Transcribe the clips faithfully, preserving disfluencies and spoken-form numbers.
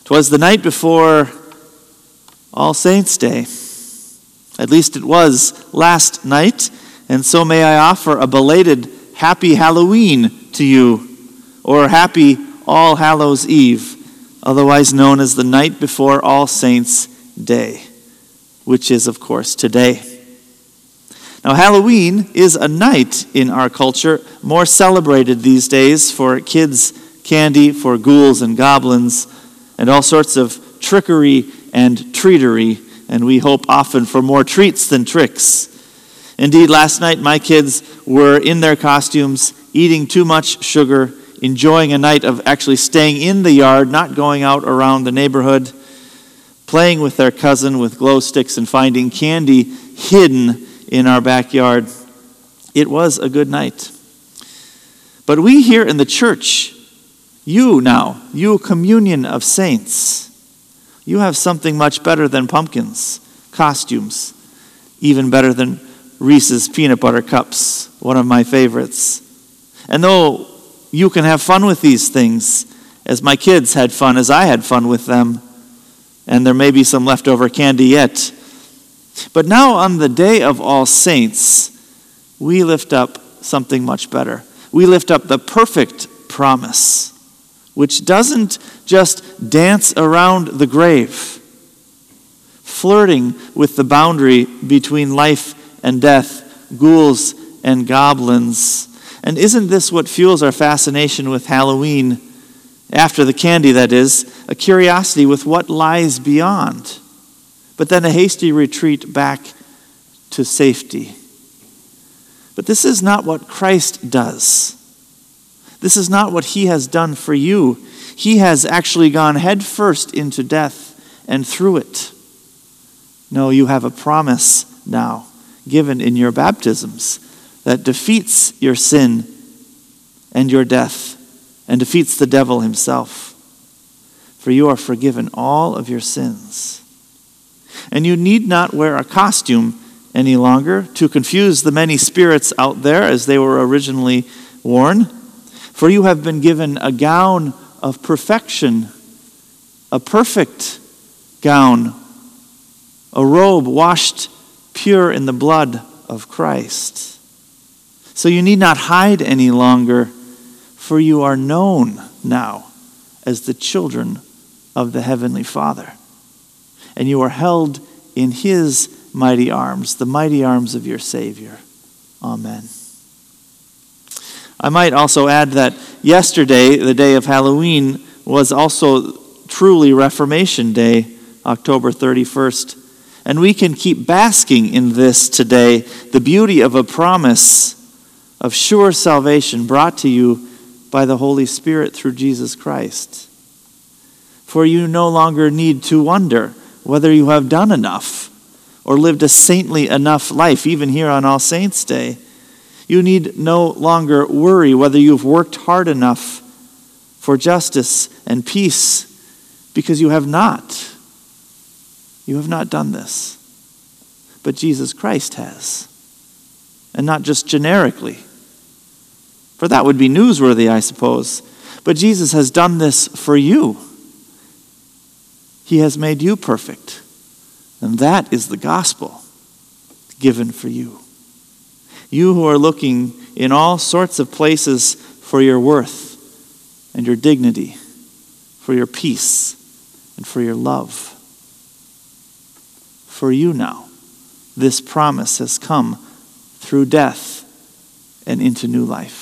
'Twas the night before All Saints' Day. At least it was last night, and so may I offer a belated Happy Halloween to you, or Happy All Hallows Eve, otherwise known as the night before All Saints' Day, which is, of course, today. Now, Halloween is a night in our culture more celebrated these days for kids' candy, for ghouls and goblins, and all sorts of trickery and treatery, and we hope often for more treats than tricks. Indeed, last night my kids were in their costumes, eating too much sugar, enjoying a night of actually staying in the yard, not going out around the neighborhood, playing with their cousin with glow sticks and finding candy hidden in our backyard. It was a good night. But we here in the church, you now, you communion of saints, you have something much better than pumpkins, costumes, even better than Reese's peanut butter cups, one of my favorites. And though you can have fun with these things, as my kids had fun, as I had fun with them, and there may be some leftover candy yet, but now on the day of All Saints, we lift up something much better. We lift up the perfect promise, which doesn't just dance around the grave, flirting with the boundary between life and death, ghouls and goblins. And isn't this what fuels our fascination with Halloween, after the candy, that is, a curiosity with what lies beyond, but then a hasty retreat back to safety. But this is not what Christ does. This is not what he has done for you. He has actually gone headfirst into death and through it. No, you have a promise now given in your baptisms that defeats your sin and your death and defeats the devil himself. For you are forgiven all of your sins. And you need not wear a costume any longer to confuse the many spirits out there as they were originally worn. For you have been given a gown of perfection, a perfect gown, a robe washed pure in the blood of Christ. So you need not hide any longer, for you are known now as the children of the Heavenly Father. And you are held in his mighty arms, the mighty arms of your Savior. Amen. I might also add that yesterday, the day of Halloween, was also truly Reformation Day, October thirty-first. And we can keep basking in this today, the beauty of a promise of sure salvation brought to you by the Holy Spirit through Jesus Christ. For you no longer need to wonder whether you have done enough or lived a saintly enough life, even here on All Saints' Day. You need no longer worry whether you've worked hard enough for justice and peace, because you have not. You have not done this. But Jesus Christ has. And not just generically. For that would be newsworthy, I suppose. But Jesus has done this for you. He has made you perfect. And that is the gospel given for you. You who are looking in all sorts of places for your worth and your dignity, for your peace and for your love. For you now, this promise has come through death and into new life.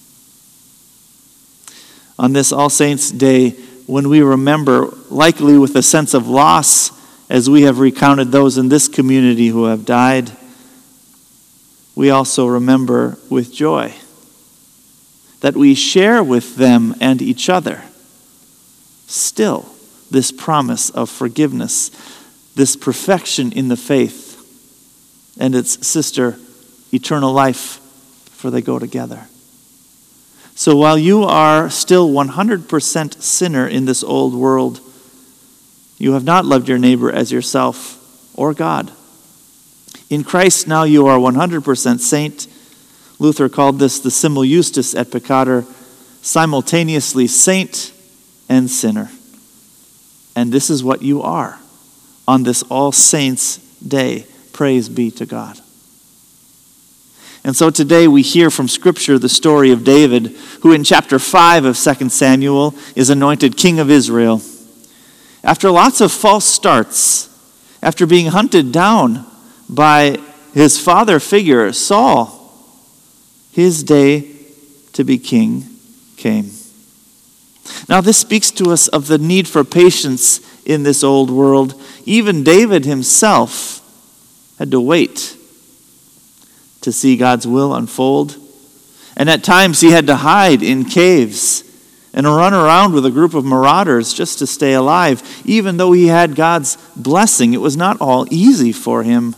On this All Saints' Day, when we remember, likely with a sense of loss, as we have recounted those in this community who have died, we also remember with joy that we share with them and each other still this promise of forgiveness, this perfection in the faith, and its sister, eternal life, for they go together. So while you are still one hundred percent sinner in this old world, you have not loved your neighbor as yourself or God. In Christ now you are one hundred percent saint. Luther called this the simul justus et peccator, simultaneously saint and sinner. And this is what you are on this All Saints' Day. Praise be to God. And so today we hear from Scripture the story of David, who in chapter five of Second Samuel is anointed king of Israel. After lots of false starts, after being hunted down by his father figure, Saul, his day to be king came. Now this speaks to us of the need for patience in this old world. Even David himself had to wait to see God's will unfold. And at times he had to hide in caves and run around with a group of marauders just to stay alive. Even though he had God's blessing, it was not all easy for him.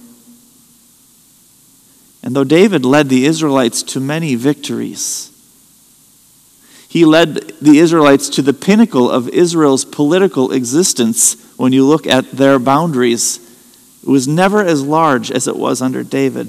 And though David led the Israelites to many victories, he led the Israelites to the pinnacle of Israel's political existence. When you look at their boundaries, it was never as large as it was under David.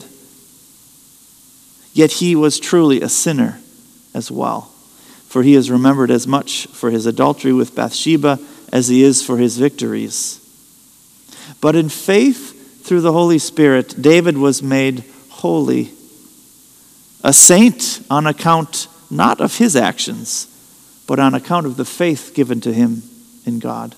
Yet he was truly a sinner as well, for he is remembered as much for his adultery with Bathsheba as he is for his victories. But in faith through the Holy Spirit, David was made holy, a saint on account not of his actions, but on account of the faith given to him in God.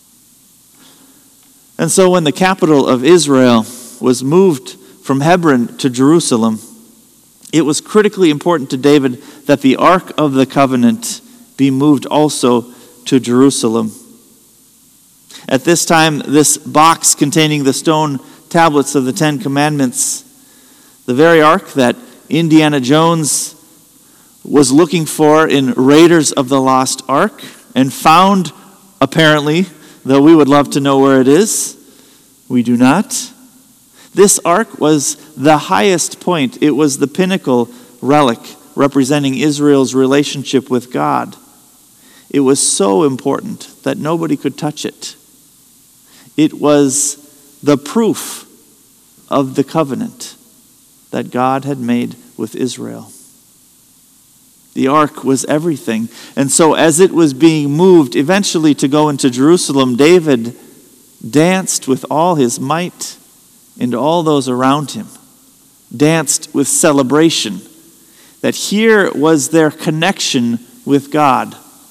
And so when the capital of Israel was moved from Hebron to Jerusalem, it was critically important to David that the Ark of the Covenant be moved also to Jerusalem. At this time, this box containing the stone tablets of the Ten Commandments, the very ark that Indiana Jones was looking for in Raiders of the Lost Ark and found, apparently, though we would love to know where it is, we do not. This ark was the highest point. It was the pinnacle relic representing Israel's relationship with God. It was so important that nobody could touch it. It was the proof of the covenant that God had made with Israel. The ark was everything. And so as it was being moved eventually to go into Jerusalem, David danced with all his might, and all those around him danced with celebration that here was their connection with God.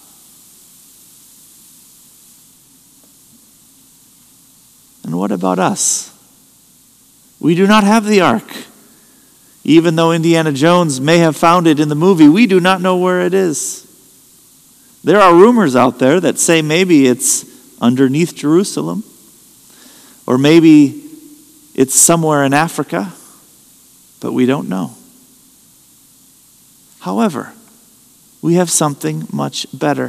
And what about us? We do not have the ark. Even though Indiana Jones may have found it in the movie, we do not know where it is. There are rumors out there that say maybe it's underneath Jerusalem, or maybe it's somewhere in Africa, but we don't know. However, we have something much better.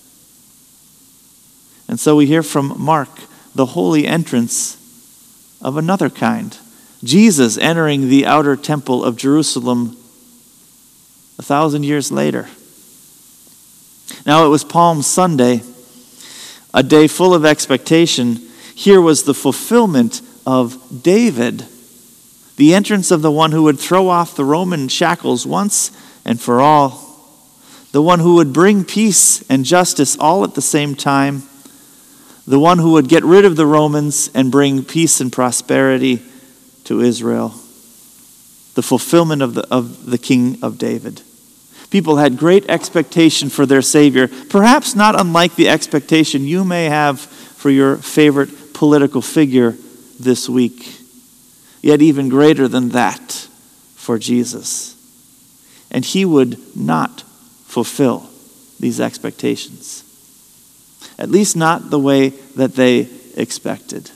And so we hear from Mark the holy entrance of another kind. Jesus entering the outer temple of Jerusalem a thousand years later. Now it was Palm Sunday, a day full of expectation. Here was the fulfillment of David, the entrance of the one who would throw off the Roman shackles once and for all, the one who would bring peace and justice all at the same time, the one who would get rid of the Romans and bring peace and prosperity to Israel, the fulfillment of the, of the King of David. People had great expectation for their Savior, perhaps not unlike the expectation you may have for your favorite political figure this week, yet even greater than that for Jesus. And he would not fulfill these expectations, at least not the way that they expected.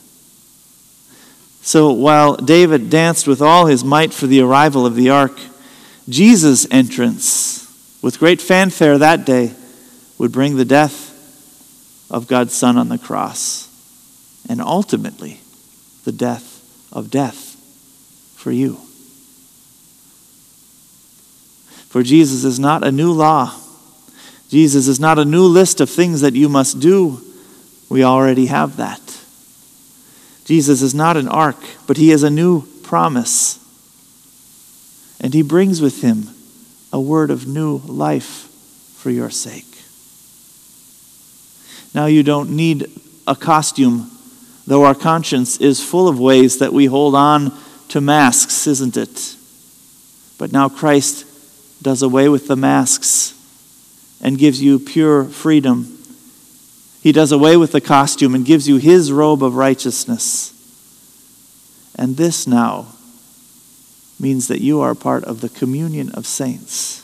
So while David danced with all his might for the arrival of the ark, Jesus' entrance with great fanfare that day would bring the death of God's Son on the cross, and ultimately the death of death for you. For Jesus is not a new law. Jesus is not a new list of things that you must do. We already have that. Jesus is not an ark, but he is a new promise. And he brings with him a word of new life for your sake. Now you don't need a costume, though our conscience is full of ways that we hold on to masks, isn't it? But now Christ does away with the masks and gives you pure freedom. He does away with the costume and gives you his robe of righteousness. And this now means that you are part of the communion of saints,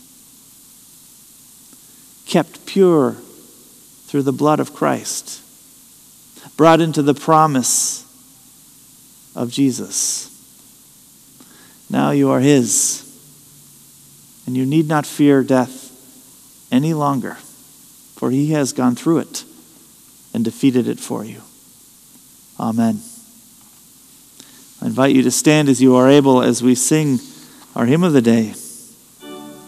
kept pure through the blood of Christ, brought into the promise of Jesus. Now you are his, and you need not fear death any longer, for he has gone through it and defeated it for you. Amen. I invite you to stand as you are able as we sing our hymn of the day.